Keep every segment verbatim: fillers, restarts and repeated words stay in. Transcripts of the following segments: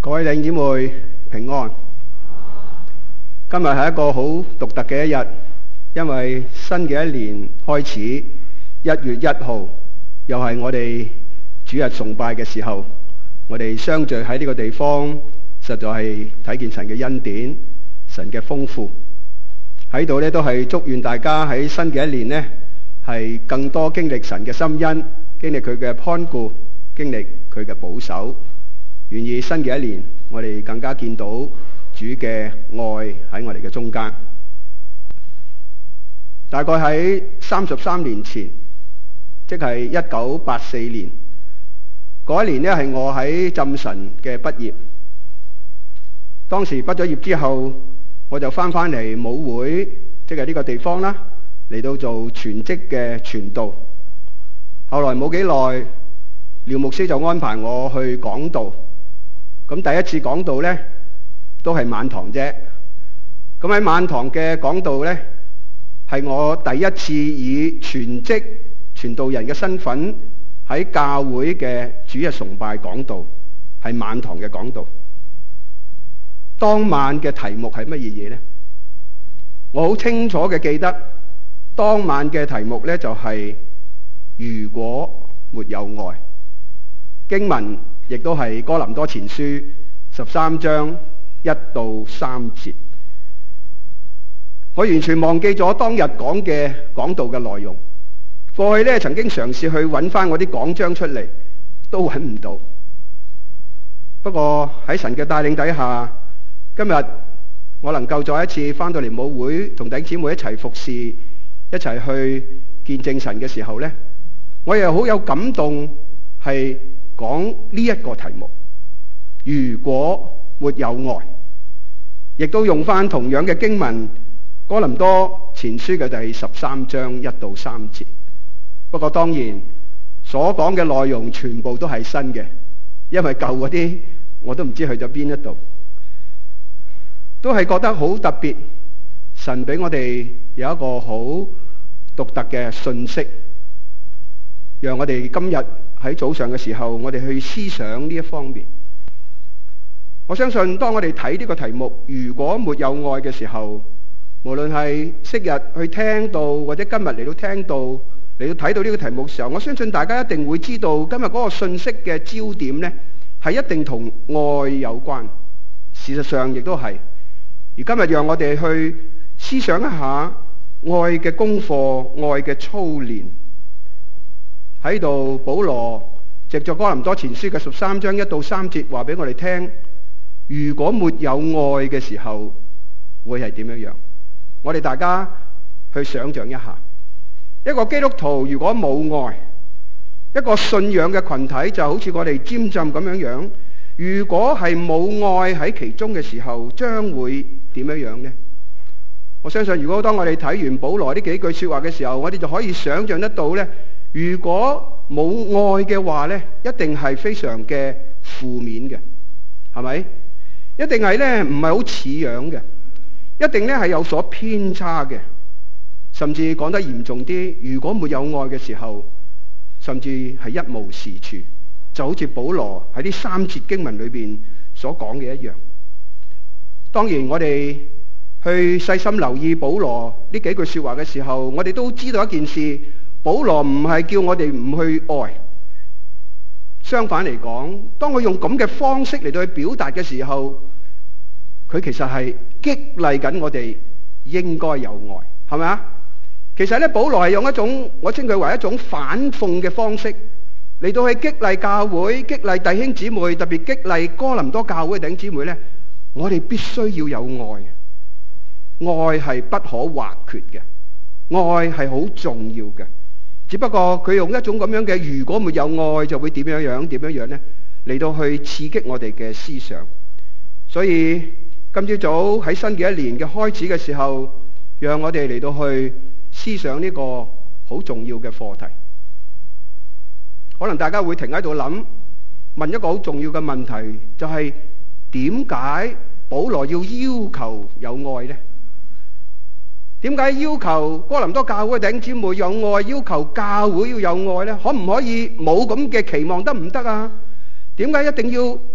各位弟兄姊妹平安。今日係一個好獨特嘅一日，因為新嘅一年開始，一月一號又係我哋主日崇拜嘅時候，我哋相聚喺呢個地方，實在係睇見神嘅恩典、神嘅豐富。喺度咧都係祝願大家喺新嘅一年呢，係更多經歷神嘅深恩，經歷佢嘅看顧，經歷佢嘅保守。願意新嘅一年，我哋更加見到主嘅愛喺我哋嘅中間。大概喺三十三年前，即係一九八四年嗰一年呢，係我喺浸神嘅畢業。當時畢咗業之後，我就翻返嚟母會，即係呢個地方啦，嚟到做全職嘅傳道。後來冇幾耐，廖牧師就安排我去講道。咁第一次講道呢，都係晚堂啫。咁喺晚堂嘅講道呢，係我第一次以全職傳道人嘅身份喺教會嘅主日崇拜講道，係晚堂嘅講道。當晚嘅題目係乜嘢嘢呢？我好清楚嘅記得，當晚嘅題目呢，就係如果沒有愛。經文亦都係哥林多前書十三章一到三節。我完全忘記咗當日講嘅講道嘅內容。過去咧曾經嘗試去揾翻我啲講章出嚟，都揾唔到。不過喺神嘅帶領底下，今日我能夠再一次翻到嚟母會，同弟兄姊妹一齊服侍，一齊去見證神嘅時候咧，我又好有感動，係講呢一個題目，如果沒有愛，亦都用翻同樣嘅經文，哥林多前書嘅第十三章一到三節。不過當然所講嘅內容全部都係新嘅，因為舊嗰啲我都唔知去咗邊一度，都係覺得好特別。神俾我哋有一個好獨特嘅信息，讓我哋今日喺早上嘅時候，我哋去思想呢一方面。我相信當我哋睇呢個題目，如果沒有愛嘅時候，無論係昔日去聽到，或者今日嚟到聽到，嚟到睇到呢個題目嘅時候，我相信大家一定會知道今日嗰個信息嘅焦點呢，係一定同愛有關。事實上亦都係。而今日讓我哋去思想一下愛嘅功課、愛嘅操練。喺度保羅藉着哥林多前書嘅十三章一到三節話俾我哋聽，如果沒有愛嘅時候會係點樣樣？我哋大家去想象一下，一個基督徒如果冇愛，一個信仰嘅群體就好似我哋尖浸咁樣樣，如果係冇愛喺其中嘅時候，將會點樣樣呢？我相信如果當我哋睇完保羅呢幾句說話嘅時候，我哋就可以想象得到呢，如果冇愛嘅話呢，一定係非常嘅負面嘅，係咪？一定係呢唔係好似樣嘅，一定呢係有所偏差嘅，甚至講得嚴重啲，如果沒有愛嘅時候，甚至係一無是處，就好似保羅喺呢三節經文裏邊所講嘅一樣。當然我哋去細心留意保羅呢幾句說話嘅時候，我哋都知道一件事，保羅唔係叫我哋唔去愛，相反嚟講，當佢用咁嘅方式嚟到去表達嘅時候，佢其實係激勵緊我哋應該有愛，係咪啊？其實咧，保羅係用一種我稱佢為一種反諷嘅方式嚟到去激勵教會、激勵弟兄姊妹，特別激勵哥林多教會嘅弟兄姊妹咧，我哋必須要有愛，愛係不可或缺嘅，愛係好重要嘅。只不過佢用一種咁樣嘅如果沒有愛就會點樣樣點樣樣咧，嚟到去刺激我哋嘅思想。所以今朝早喺新嘅一年嘅開始嘅時候，讓我哋嚟到去思想呢個好重要嘅課題。可能大家會停喺度諗，問一個好重要嘅問題，就係點解保羅要要求有愛呢？點解要求哥林多教會弟兄姊妹有愛，要求教會要有愛呢？可唔可以冇咁嘅期望得唔得啊？點解一定要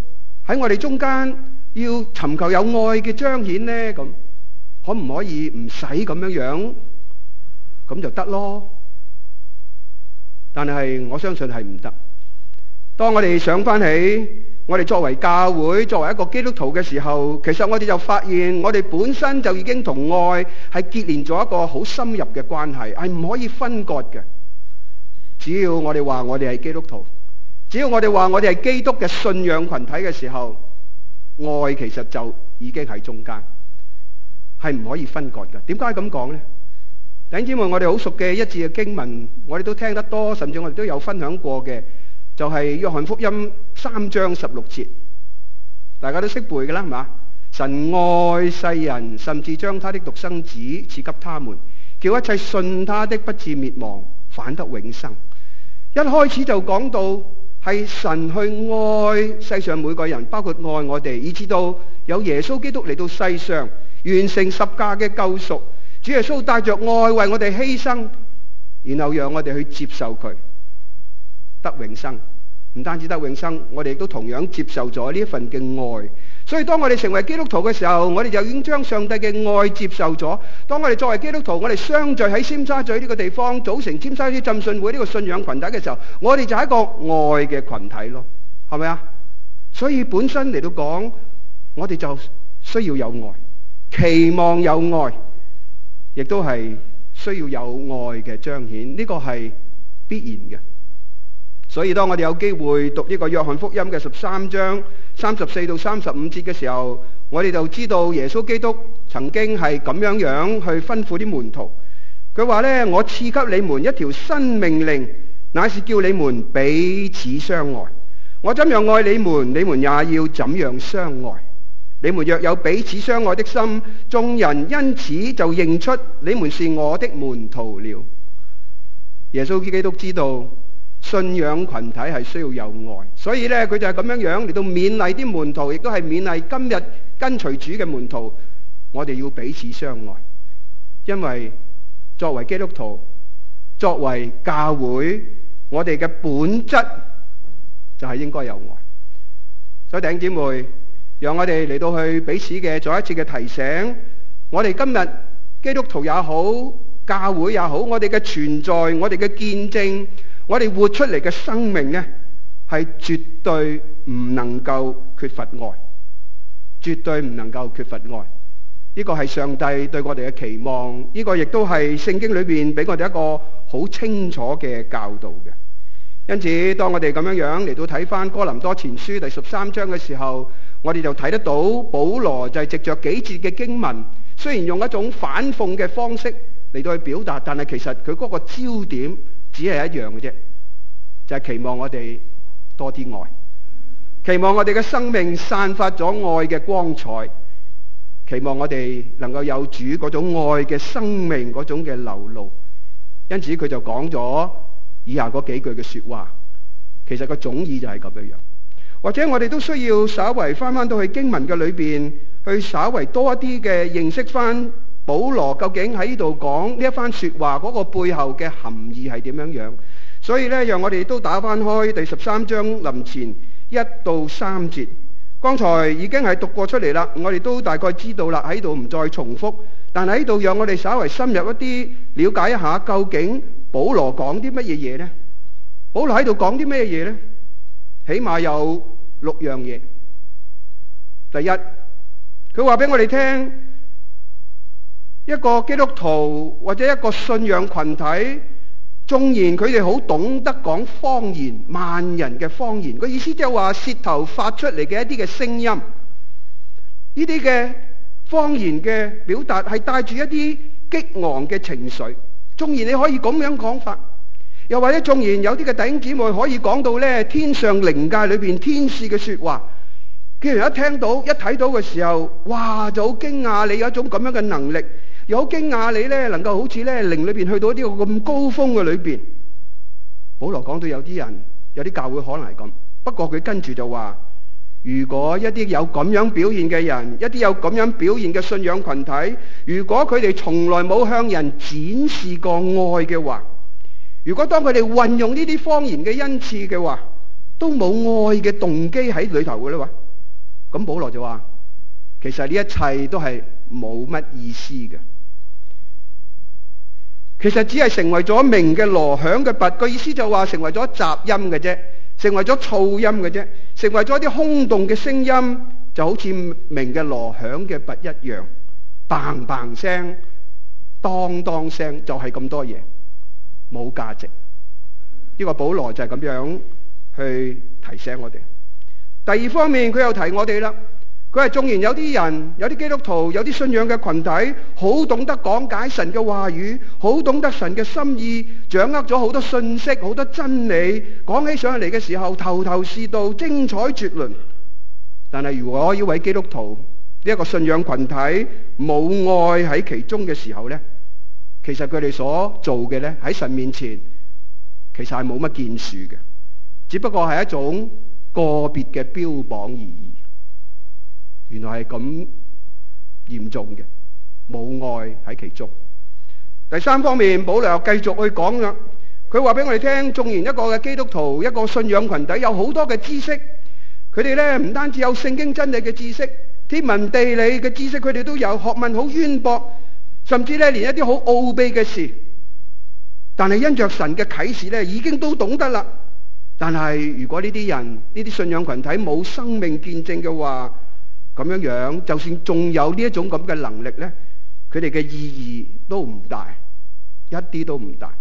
喺我哋中間要尋求有愛嘅彰顯呢？咁可唔可以唔使咁樣樣咁就得咯？但係我相信係唔得。當我哋想翻起我哋作為教會、作為一個基督徒嘅時候，其實我哋就發現我哋本身就已經同愛係結連咗一個好深入嘅關係，係唔可以分割嘅。只要我哋話我哋係基督徒，只要我哋話我哋係基督嘅信仰群體嘅時候，愛其實就已經喺中間，係唔可以分割嘅。點解咁講呢？弟兄姊妹，我哋好熟嘅一節嘅經文，我哋都聽得多，甚至我哋都有分享過嘅，就係約翰福音三章十六節，大家都識背㗎啦，係嘛？神愛世人，甚至將他的獨生子賜給他們，叫一切信他的不至滅亡，反得永生。一開始就講到係神去愛世上每個人，包括愛我哋，以至到有耶穌基督嚟到世上完成十架嘅救贖。主耶穌帶着愛為我哋犧牲，然後讓我哋去接受佢，得永生。唔單止得永生，我哋亦都同樣接受咗呢一份嘅愛。所以當我哋成為基督徒嘅時候，我哋就已經將上帝嘅愛接受咗。當我哋作為基督徒，我哋相聚喺尖沙咀呢個地方，組成尖沙咀浸信會呢個信仰群體嘅時候，我哋就係一個愛嘅群體咯，係咪啊？所以本身嚟到講，我哋就需要有愛，期望有愛，亦都係需要有愛嘅彰顯，呢個係必然嘅。所以當我哋有機會讀呢個約翰福音嘅十三章三十四到三十五節嘅時候，我哋就知道耶穌基督曾經係咁樣樣去吩咐啲門徒。佢話呢：我賜給你們一條新命令，乃是叫你們彼此相愛。我怎樣愛你們，你們也要怎樣相愛。你們若有彼此相愛的心，眾人因此就認出你們是我的門徒了。耶穌基督知道信仰群體係需要有愛，所以咧佢就係咁樣樣嚟到勉勵啲門徒，亦都係勉勵今日跟隨主嘅門徒，我哋要彼此相愛。因為作為基督徒，作為教會，我哋嘅本質就係應該有愛。所以弟兄姊妹，讓我哋嚟到去彼此嘅再一次嘅提醒，我哋今日基督徒也好，教會也好，我哋嘅存在，我哋嘅見證，我哋活出嚟嘅生命呢，係絕對唔能夠缺乏愛，絕對唔能夠缺乏愛。呢個係上帝對我哋嘅期望，呢個亦都係聖經裏邊俾我哋一個好清楚嘅教導嘅。因此，當我哋咁樣樣嚟到睇翻哥林多前書第十三章嘅時候，我哋就睇得到保羅就係藉着幾節嘅經文，雖然用一種反諷嘅方式嚟到去表達，但係其實佢嗰個焦點只係一樣嘅啫，就係期望我哋多啲愛，期望我哋嘅生命散發咗愛嘅光彩，期望我哋能夠有主嗰種愛嘅生命嗰種嘅流露。因此佢就講咗以下嗰幾句嘅說話，其實個總意就係咁樣樣。或者我哋都需要稍為翻翻到去經文嘅裏邊，去稍為多一啲嘅認識翻保羅究竟喺呢度講呢一番說話嗰個背後嘅含義係點樣樣。所以咧，讓我哋都打翻開第十三章林前一到三節，剛才已經係讀過出嚟啦，我哋都大概知道啦，喺度唔再重複。但係喺度讓我哋稍為深入一啲了解一下，究竟保羅講啲乜嘢嘢呢？保羅喺度講啲咩嘢呢？起碼有六樣嘢。第一，佢話俾我哋聽，一個基督徒或者一個信仰群體，縱然佢哋好懂得講方言，萬人嘅方言，個意思即係話舌頭發出嚟嘅一啲嘅聲音，呢啲嘅方言嘅表達係帶住一啲激昂嘅情緒。縱然你可以咁樣講法，又或者縱然有啲嘅弟兄姊妹可以講到咧天上靈界裏邊天使嘅說話，既然一聽到一睇到嘅時候，哇就好驚訝你有一種咁樣嘅能力，又好驚訝你咧能夠好似咧靈裏邊去到呢個咁高峰嘅裏邊。保羅講到有啲人有啲教會可能係咁，不過佢跟住就話，如果一啲有咁樣表現嘅人，一啲有咁樣表現嘅信仰群體，如果佢哋從來冇向人展示過愛嘅話，如果當佢哋運用呢啲方言嘅恩賜嘅話，都冇愛嘅動機喺裏頭嘅咧話， 咁保羅就話，其實呢一切都係冇乜意思嘅，其實只係成為咗鳴嘅鑼響嘅鈸，個意思就話成為咗雜音嘅啫，成為咗噪音嘅啫，成為咗一啲空洞嘅聲音，就好似鳴嘅鑼響嘅鈸一樣，嘭嘭聲、當當聲，就係咁多嘢，冇價值。呢個保羅就係咁樣去提醒我哋。第二方面，佢又提我哋啦。佢係縱然有啲人、有啲基督徒、有啲信仰嘅群體，好懂得講解神嘅話語，好懂得神嘅心意，掌握咗好多信息、好多真理，講起上嚟嘅時候頭頭是道、精彩絕倫。但係如果呢位基督徒呢一個信仰群體冇愛喺其中嘅時候呢，其實佢哋所做嘅呢，喺神面前其實係冇乜建樹嘅，只不過係一種個別嘅標榜而已。原來係咁嚴重嘅，冇愛喺其中。第三方面，保羅又繼續去講啦。佢話俾我哋聽，縱然一個嘅基督徒、一個信仰群體有好多嘅知識，佢哋咧唔單止有聖經真理嘅知識、天文地理嘅知識，佢哋都有學問好淵博，甚至咧連一啲好奧秘嘅事，但係因着神嘅啟示咧，已經都懂得啦。但係如果呢啲人、呢啲信仰群體冇生命見證嘅話，咁樣樣，就算仲有呢一種咁嘅能力咧，佢哋嘅意義都唔大，一啲都唔大。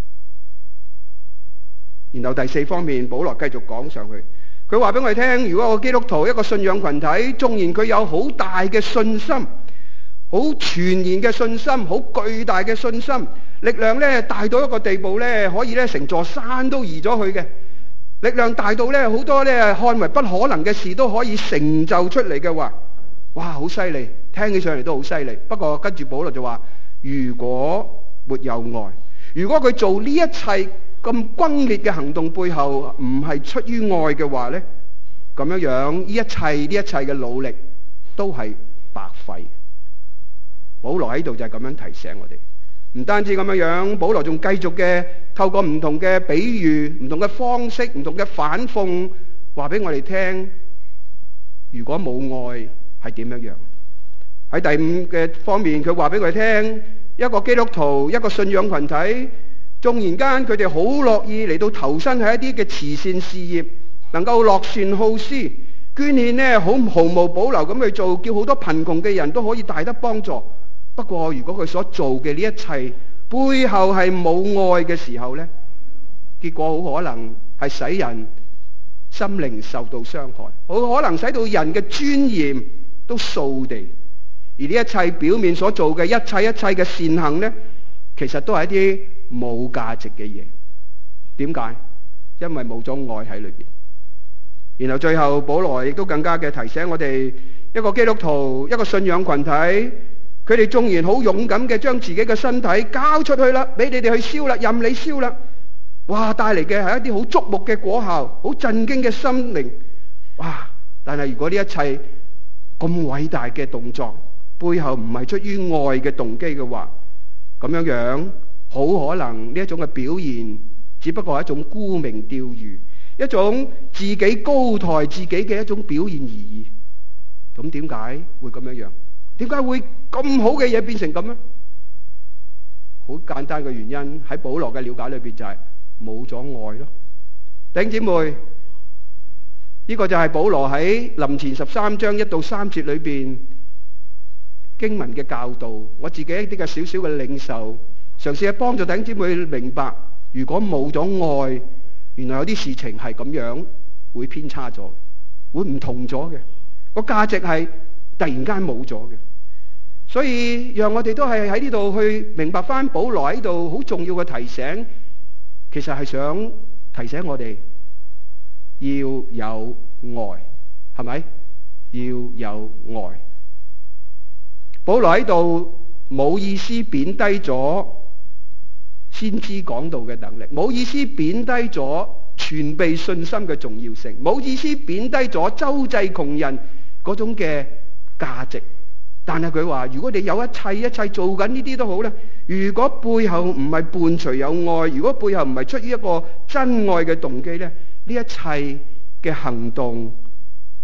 然後第四方面，保羅繼續講上去，佢話俾我哋聽，如果個基督徒一個信仰群體，縱然佢有好大嘅信心，好全然嘅信心，好巨大嘅信心，力量咧大到一個地步咧，可以咧成座山都移咗去嘅。力量大到咧，好多咧看為不可能嘅事都可以成就出嚟嘅話，哇，好犀利，聽起上嚟都好犀利。不過跟住保羅就話，如果沒有愛，如果佢做呢一切咁轟烈嘅行動背後唔係出於愛嘅話咧，咁樣樣呢一切呢一切嘅努力都係白費。保羅喺度就係咁樣提醒我哋。唔單止咁樣樣，保羅仲繼續嘅透過唔同嘅比喻、唔同嘅方式、唔同嘅反諷，話俾我哋聽，如果冇愛係點樣樣？喺第五嘅方面，佢話俾我哋聽，一個基督徒、一個信仰群體，縱然間佢哋好樂意嚟到投身喺一啲嘅慈善事業，能夠樂善好施，捐獻呢好毫無保留咁去做，叫好多貧窮嘅人都可以大得幫助。不過如果佢所做嘅呢一切背後係冇愛嘅時候呢，結果好可能係使人心靈受到傷害，好可能使到人嘅尊嚴都掃地。而呢一切表面所做嘅一切一切嘅善行呢，其實都係一啲冇價值嘅嘢。點解？因為冇咗愛喺裏邊。然後最後保羅亦都更加嘅提醒我哋，一個基督徒、一個信仰群體，佢哋縱然好勇敢嘅將自己嘅身體交出去啦，俾你哋去燒啦，任你燒啦，哇！帶嚟嘅係一啲好矚目嘅果效，好震驚嘅心靈，哇！但係如果呢一切咁偉大嘅動作背後唔係出於愛嘅動機嘅話，咁樣樣好可能呢一種嘅表現只不過係一種沽名釣譽，一種自己高抬自己嘅一種表現而已。咁點解會咁樣樣？點解會咁好嘅嘢變成咁呢？好簡單嘅原因喺保羅嘅了解裏邊就係冇咗愛咯。弟兄姊妹，呢個就係保羅喺林前十三章一到三節裏邊經文嘅教導，我自己一啲嘅少少嘅領受，嘗試去幫助弟兄姊妹明白，如果冇咗愛，原來有啲事情係咁樣會偏差咗，會唔同咗嘅，個價值係突然間冇咗嘅。所以讓我哋都係喺呢度去明白翻保羅喺度好重要嘅提醒，其實係想提醒我哋要有愛，係咪？要有愛。保羅喺度冇意思貶低咗先知講道嘅能力，冇意思貶低咗全備信心嘅重要性，冇意思貶低咗周濟窮人嗰種嘅價值。但係佢話，如果你有一切一切做緊呢啲都好啦，如果背後唔係伴隨有愛，如果背後唔係出於一個真愛嘅動機咧，呢一切嘅行動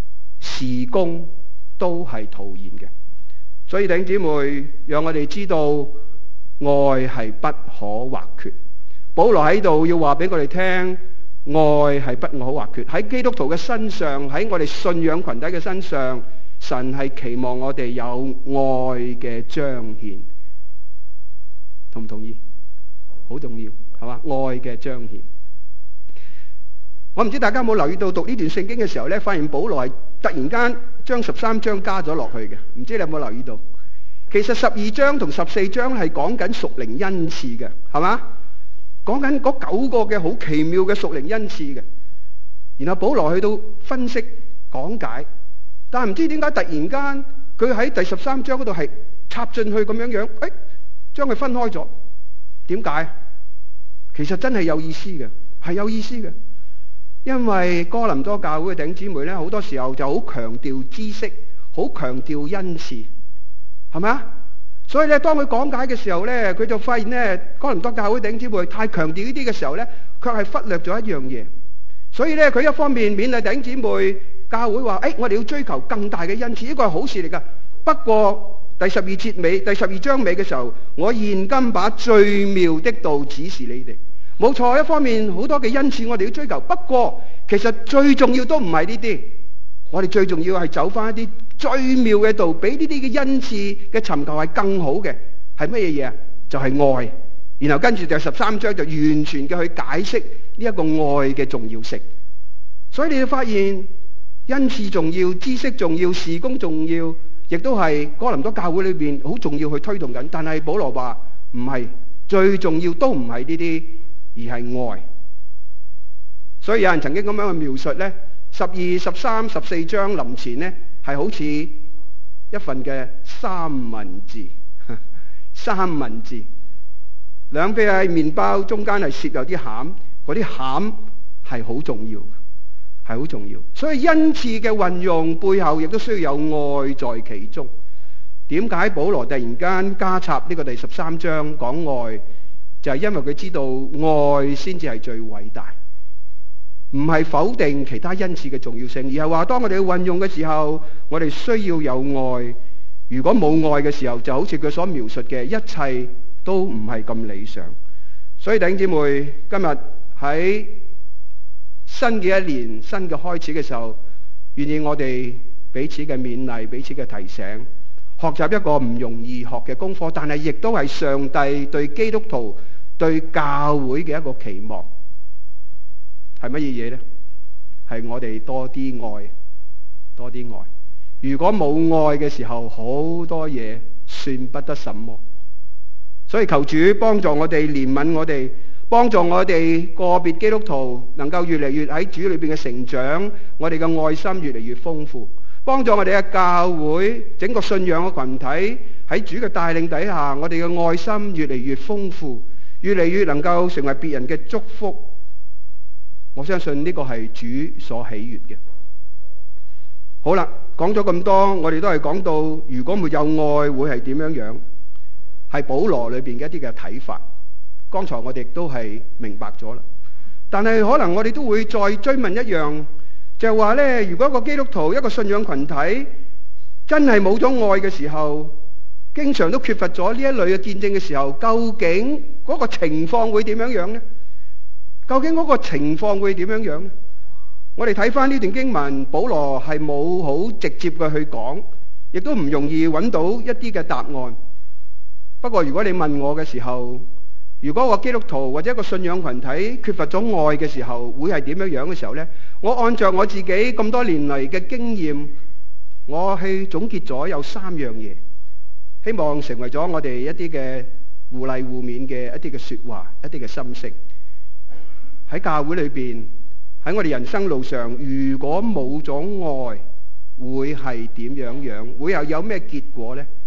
事工都係徒然嘅。所以弟兄姊妹，讓我哋知道愛係不可或缺。保羅喺度要話俾我哋聽，愛係不可或缺。喺基督徒嘅身上，喺我哋信仰群體嘅身上，神係期望我哋有愛嘅彰顯。同唔同意？好重要，係嘛？愛嘅彰顯。我唔知大家有冇留意到讀呢段聖經嘅時候咧，發現保羅係突然間將十三章加咗落去嘅。唔知你有冇留意到？其實十二章同十四章係講緊屬靈恩賜嘅，係嘛？講緊嗰九個嘅好奇妙嘅屬靈恩賜嘅。然後保羅去到分析講解，但係唔知點解突然間佢喺第十三章嗰度係插進去咁樣樣，誒，將佢分開咗。點解？其實真係有意思嘅，係有意思嘅。因為哥林多教會嘅弟兄姊妹咧，好多時候就好強調知識，好強調恩賜，係咪啊？所以咧，當佢講解嘅時候咧，佢就發現咧，哥林多教會弟兄姊妹太強調呢啲嘅時候咧，卻係忽略咗一樣嘢。所以咧，佢一方面勉勵弟兄姊妹，教會話：誒、哎，我哋要追求更大嘅恩賜，呢個係好事嚟噶。不過第十二節尾、第十二章尾嘅時候，我現今把最妙的道指示你哋。冇錯，一方面好多嘅恩賜我哋要追求，不過其實最重要都唔係呢啲，我哋最重要係走翻一啲最妙嘅道，比呢啲嘅恩賜嘅尋求係更好嘅，係乜嘢嘢啊？就係、是、愛。然後跟住第十三章就完全嘅去解釋呢一個愛嘅重要性。所以你會發現恩賜重要、知識重要、事工重要，亦都係哥林多教會裏邊好重要去推動緊。但係保羅話唔係，最重要都唔係呢啲，而係愛。所以有人曾經咁樣去描述咧，十二、十三、十四章臨前咧，係好似一份嘅三文治，三文治，兩邊係麵包，中間係攝有啲餡，嗰啲餡係好重要，係好重要。所以恩賜嘅運用背後，亦都需要有愛在其中。點解保羅突然間加插呢個第十三章講愛？就係因為佢知道愛先至係最偉大，唔係否定其他恩賜嘅重要性，而係話當我哋去運用嘅時候，我哋需要有愛。如果冇愛嘅時候，就好似佢所描述嘅，一切都唔係咁理想。所以弟兄姊妹，今日喺新嘅一年、新嘅開始嘅時候，願意我哋彼此嘅勉勵、彼此嘅提醒，學習一個唔容易學嘅功課，但係亦都係上帝對基督徒、對教會嘅一個期望。係乜嘢嘢咧？係我哋多啲愛，多啲愛。如果冇愛嘅時候，好多嘢算不得什麼。所以求主幫助我哋，憐憫我哋，幫助我哋個別基督徒能夠越嚟越喺主裏邊嘅成長，我哋嘅愛心越嚟越豐富，幫助我哋嘅教會整個信仰嘅群體喺主嘅帶領底下，我哋嘅愛心越嚟越豐富，越嚟越能夠成為別人嘅祝福。我相信呢個係主所喜悅嘅。好啦，講咗咁多，我哋都係講到如果沒有愛會係點樣樣，係保羅裏邊嘅一啲嘅睇法。剛才我哋都係明白咗啦，但係可能我哋都會再追問一樣，就係話咧，如果一個基督徒、一個信仰群體真係冇咗愛嘅時候，經常都缺乏咗呢一類嘅見證嘅時候，究竟嗰個情況會點樣樣呢？究竟嗰個情況會點樣樣呢？我哋睇翻呢段經文，保羅係冇好直接嘅去講，亦都唔容易揾到一啲嘅答案。不過如果你問我嘅時候，如果個基督徒或者一個信仰群體缺乏咗愛嘅時候，會係點樣樣嘅時候呢？我按照我自己咁多年嚟嘅經驗，我去總結咗有三樣嘢，希望成為咗我哋一啲嘅互勵互勉嘅一啲嘅說話，一啲嘅心聲。喺教會裏邊，喺我哋人生路上，如果冇咗愛，會係點樣樣？會又有咩結果呢？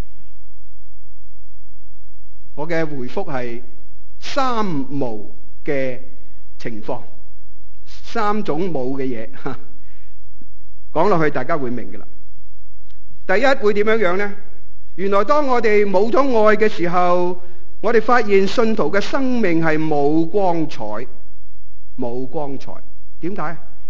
我嘅回覆係三無嘅情況，三種冇嘅嘢，講落去大家會明㗎啦。第一會點樣樣呢？原來當我哋冇咗愛嘅時候，我哋發現信徒嘅生命係冇光彩，冇光彩。點解？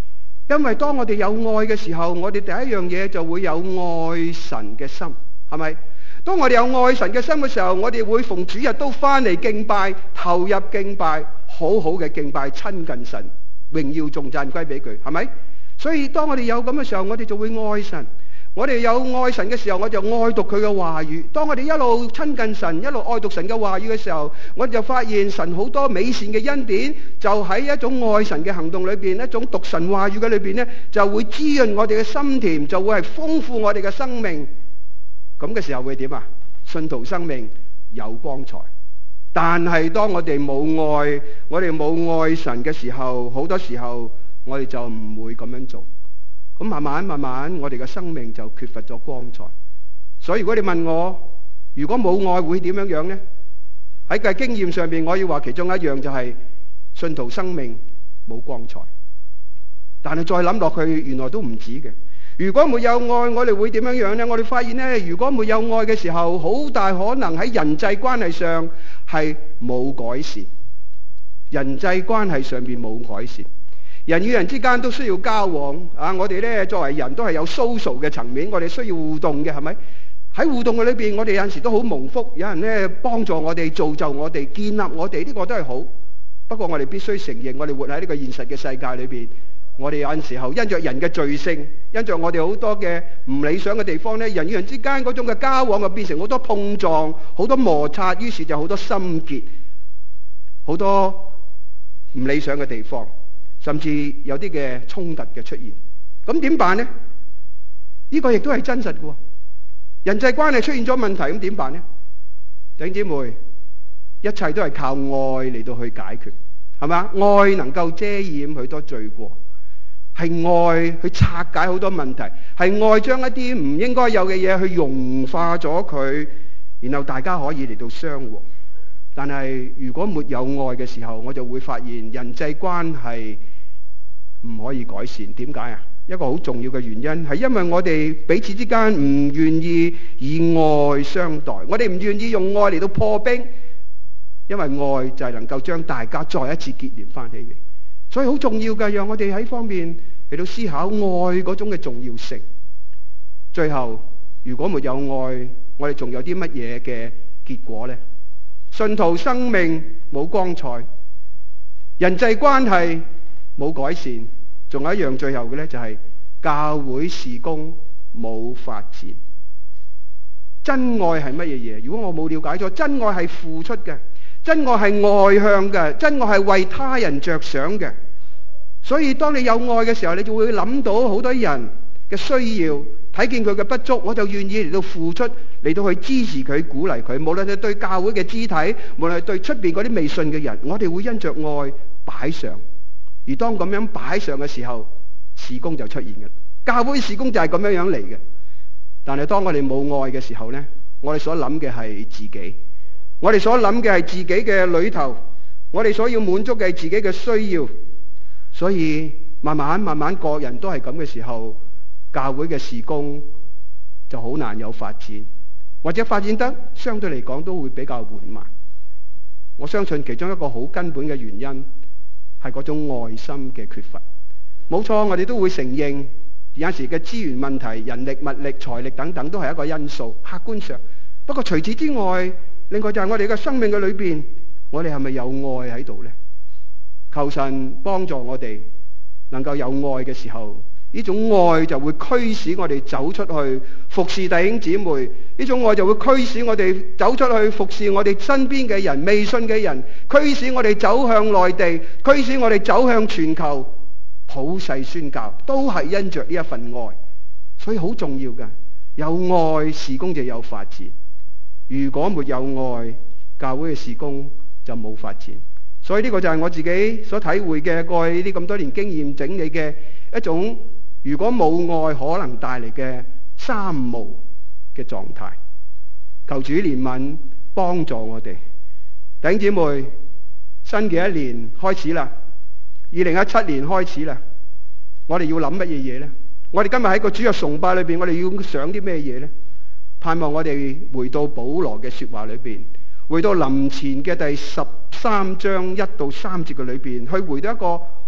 因為當我哋有愛嘅時候，我哋第一樣嘢就會有愛神嘅心，係咪？當我哋有愛神嘅心嘅時候，我哋會逢主日都翻嚟敬拜，投入敬拜，好好嘅敬拜，親近神，榮耀頌讚歸俾佢，係咪？所以當我哋有咁嘅時候，我哋就會愛神。我哋有愛神嘅時候，我就愛讀佢嘅話語。當我哋一路親近神，一路愛讀神嘅話語嘅時候，我哋就發現神好多美善嘅恩典，就喺一種愛神嘅行動裏邊，一種讀神話語嘅裏邊呢，就會滋潤我哋嘅心田，就會係豐富我哋嘅生命。咁嘅時候會點啊？信徒生命有光彩。但係當我哋冇愛，我哋冇愛神嘅時候，好多時候我哋就唔會咁樣做。咁慢慢慢慢，我哋嘅生命就缺乏咗光彩。所以如果你問我，如果冇愛會點樣樣呢？喺個經驗上邊，我要話其中一樣就係信徒生命冇光彩。但係再諗落去，原來都唔止嘅。如果沒有愛，我哋會點樣樣呢？我哋發現呢，如果沒有愛嘅時候，好大可能喺人際關係上係冇改善。人際關係上邊冇改善。人與人之間都需要交往啊！我哋咧作為人都係有 social 嘅層面，我哋需要互動嘅，係咪？喺互動嘅裏邊，我哋有陣時都好蒙福，有人咧幫助我哋、造就我哋、建立我哋，呢個都係好。不過我哋必須承認，我哋活喺呢個現實嘅世界裏邊，我哋有陣時候因着人嘅罪性，因着我哋好多嘅唔理想嘅地方咧，人與人之間嗰種嘅交往就變成好多碰撞、好多摩擦，於是就好多心結、好多唔理想嘅地方。甚至有啲嘅衝突嘅出現，咁點辦呢？呢個亦都係真實嘅。人際關係出現咗問題，咁點辦呢？弟兄姊妹，一切都係靠愛嚟到去解決，係咪？愛能夠遮掩許多罪過，係愛去拆解好多問題，係愛將一啲唔應該有嘅嘢去融化咗佢，然後大家可以嚟到相和。但係如果沒有愛嘅時候，我就會發現人際關係唔可以改善。點解啊？一個好重要嘅原因係因為我哋彼此之間唔願意以愛相待，我哋唔願意用愛嚟到破冰，因為愛就係能夠將大家再一次結連翻起嚟。所以好重要嘅，讓我哋喺方面嚟到思考愛嗰種嘅重要性。最後，如果沒有愛，我哋仲有啲乜嘢嘅結果呢？信徒生命冇光彩，人際關係冇改善，仲有一樣最後嘅呢，就係教會事工冇發展。真愛係乜嘢嘢？如果我冇了解咗，真愛係付出嘅，真愛係外向嘅，真愛係為他人着想嘅。所以當你有愛嘅時候，你就會諗到好多人嘅需要，睇見佢嘅不足，我就願意嚟到付出，嚟到去支持佢、鼓勵佢。無論係對教會嘅肢體，無論係對出邊嗰啲未信嘅人，我哋會因着愛擺上。而當咁樣擺上嘅時候，事工就出現嘅。教會事工就係咁樣樣嚟嘅。但係當我哋冇愛嘅時候呢，我哋所諗嘅係自己，我哋所諗嘅係自己嘅裏頭，我哋所要滿足嘅係自己嘅需要。所以慢慢慢慢，個人都係咁嘅時候，教會嘅事工就好難有發展，或者發展得相對嚟講都會比較緩慢。我相信其中一個好根本嘅原因係嗰種愛心嘅缺乏。冇錯，我哋都會承認有時嘅資源問題、人力、物力、財力等等都係一個因素，客觀上。不過除此之外，另外就係我哋嘅生命嘅裏邊，我哋係咪有愛喺度呢？求神幫助我哋能夠有愛嘅時候，呢種愛就會驅使我哋走出去服侍弟兄姊妹，呢種愛就會驅使我哋走出去服侍我哋身邊嘅人、未信嘅人，驅使我哋走向內地，驅使我哋走向全球，普世宣教，都係因着呢一份愛。所以好重要嘅，有愛事工就有發展，如果沒有愛，教會嘅事工就冇發展。所以呢個就係我自己所體會嘅，過去呢咁多年經驗整理嘅一種，如果冇愛可能帶嚟嘅三無嘅狀態。求主憐憫幫助我哋。弟兄姊妹，新嘅一年開始啦，二零一七年開始啦，我哋要諗乜嘢嘢呢？我哋今日喺個主日崇拜裏邊，我哋要想啲咩嘢呢？盼望我哋回到保羅嘅說話裏邊，回到林前嘅第十三章一到三節嘅裏邊，去回到一個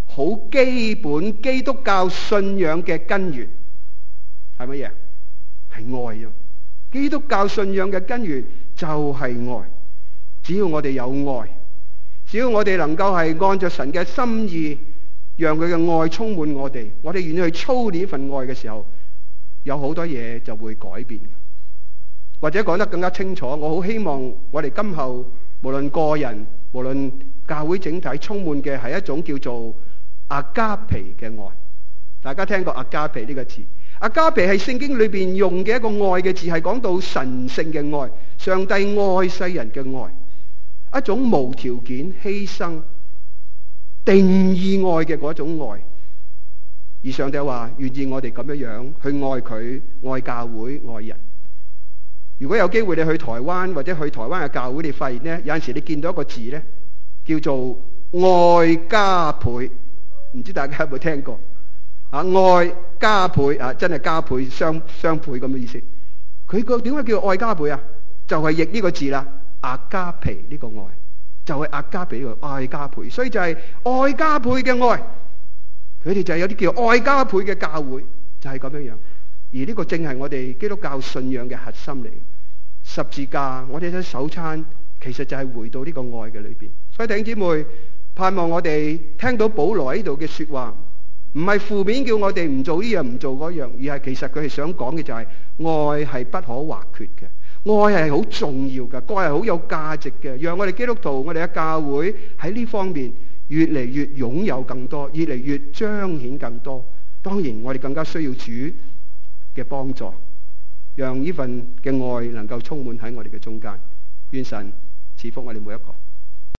好基本基督教信仰嘅根源係乜嘢？係愛啊！基督教信仰嘅根源就係愛。只要我哋有愛，只要我哋能夠係按着神嘅心意，讓佢嘅愛充滿我哋，我哋願意去操練呢份愛嘅時候，有好多嘢就會改變。或者講得更加清楚，我好希望我哋今後無論個人，無論教會整體，充滿嘅係一種叫做阿加皮嘅愛。大家聽過阿加皮呢個字？阿加皮係聖經裏邊用嘅一個愛嘅字，係講到神聖嘅愛，上帝愛世人嘅愛，一種無條件犧牲定義愛嘅嗰種愛。而上帝話願意我哋咁樣樣去愛佢、愛教會、愛人。如果有機會你去台灣或者去台灣嘅教會，你發現咧，有陣時你見到一個字咧，叫做愛加倍，唔知大家有冇聽過啊？愛加倍啊，真係加倍雙雙倍咁嘅意思。佢個點解叫愛加倍啊？就係譯呢個字啦，阿加皮呢個愛，就係阿加皮呢個愛加倍，所以就係愛加倍嘅愛。佢哋就係有啲叫愛加倍嘅教會，就係咁樣樣。而呢個正係我哋基督教信仰嘅核心嚟。十字架，我哋睇守餐，其實就係回到呢個愛嘅裏邊。所以弟兄姊妹，盼望我哋聽到保羅喺呢度嘅說話，唔係負面叫我哋唔做呢樣唔做嗰樣，而係其實佢係想講嘅就係愛係不可或缺嘅，愛係好重要嘅，愛係好有價值嘅，讓我哋基督徒，我哋嘅教會喺呢方面越嚟越擁有更多，越嚟越彰顯更多。當然我哋更加需要主嘅幫助，讓呢份嘅愛能夠充滿喺我哋嘅中間。願神賜福我哋每一個。